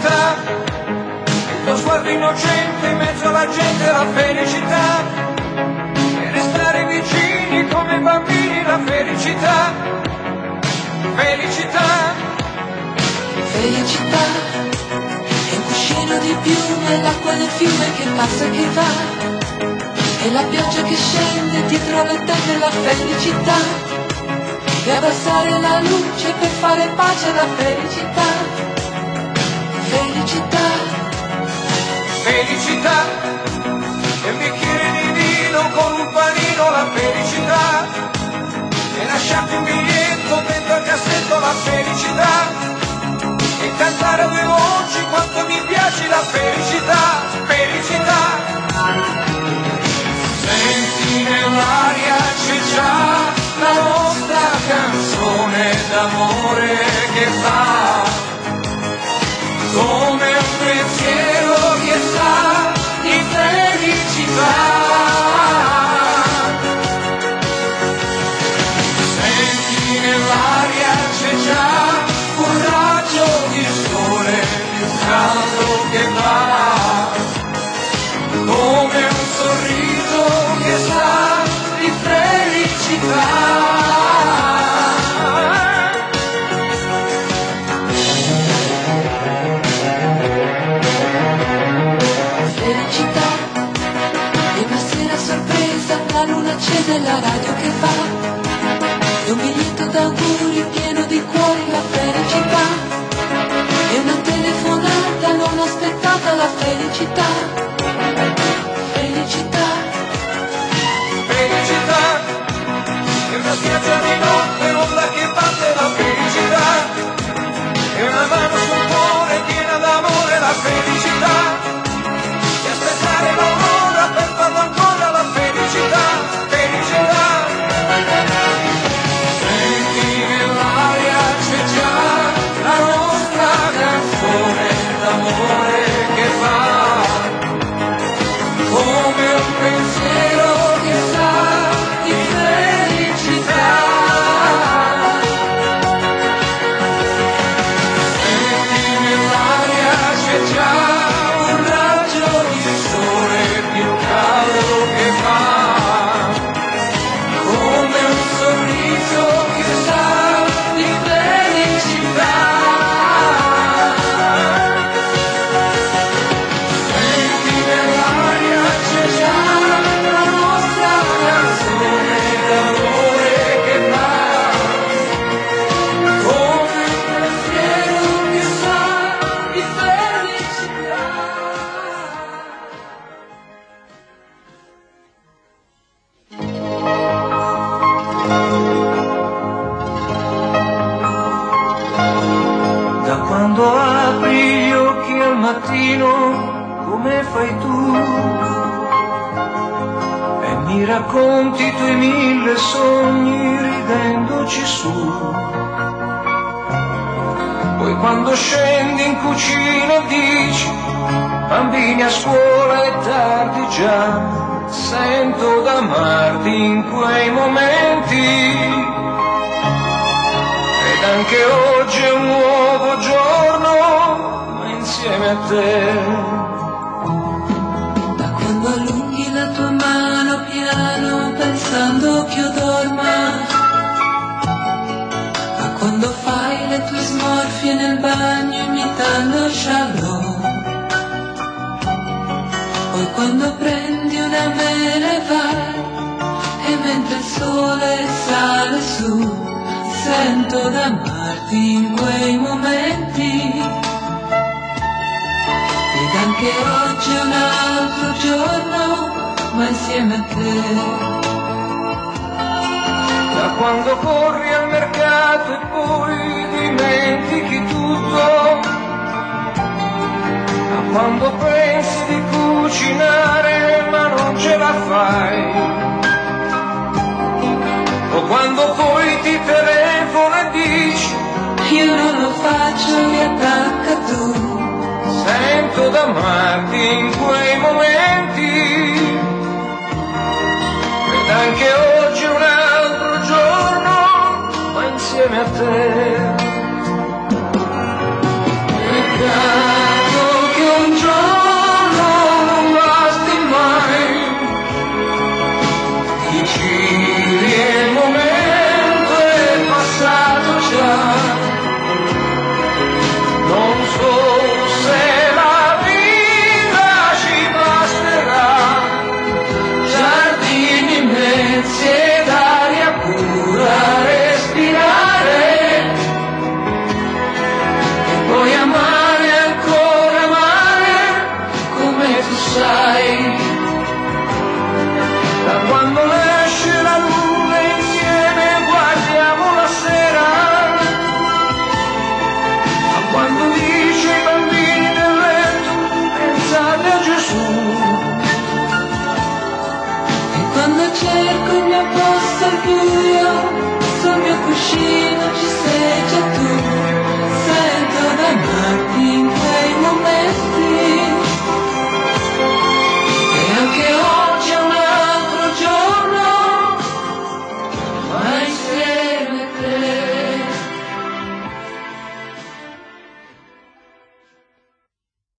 felicità, il tuo sguardo innocente in mezzo alla gente, la felicità, e restare vicini come bambini, la felicità, felicità. Felicità è un cuscino di piume, l'acqua del fiume che passa e che va, e la pioggia che scende dietro le tende, la felicità. E abbassare la luce per fare pace alla felicità, felicità. Felicità, e un bicchiere di vino con un panino, la felicità, e lasciarti un biglietto dentro al cassetto, la felicità, e cantare a due voci quanto mi piace, la felicità, felicità. Senti nell'aria c'è già la nostra canzone d'amore che fa come un pensiero che sa di felicità. Senti nell'aria c'è già un raggio di sole più caldo che va come un sorriso che sa di felicità. La luna accende, la radio che va, e un biglietto d'auguri pieno di cuori, la felicità, e una telefonata non aspettata, la felicità, felicità, felicità, e una spiaggia di notte, l'onda che batte, la felicità, e una mano sul cuore piena d'amore, la felicità, e aspettare l'aurora per farlo ancora, la felicità, felicità. Senti nell'aria c'è già la nostra canzone d'amore che va come un pensiero che sa di felicità. Senti nell'aria c'è già un raggio di sole più caldo che fa come un sorriso che sa di felicità. Senti nell'aria c'è già la nostra canzone d'amore che va come un pensiero che sa di felicità. Da quando apri gli occhi al mattino, come fai tu, e mi racconti i tuoi 1000 sogni ridendoci su. Poi quando scendi in cucina dici, bambini a scuola è tardi già, sento d'amarti in quei momenti. Ed anche oggi è un nuovo giorno, ma insieme a te. Da quando allunghi la tua mano piano pensando che io dorma, a quando fai le tue smorfie nel bagno imitando Charlot, poi quando prendi una mela e vai, e mentre il sole sale su, sento d'amarti in quei momenti. Ed anche oggi è un altro giorno, ma insieme a te. Da quando corri al mercato e poi dimentichi tutto, da quando pensi di cucinare ma non ce la fai, o quando poi ti telefona e dici io non lo faccio, riattacca tu. Sento d'amarti in quei momenti. Ed anche oggi è un altro giorno, ma insieme a te.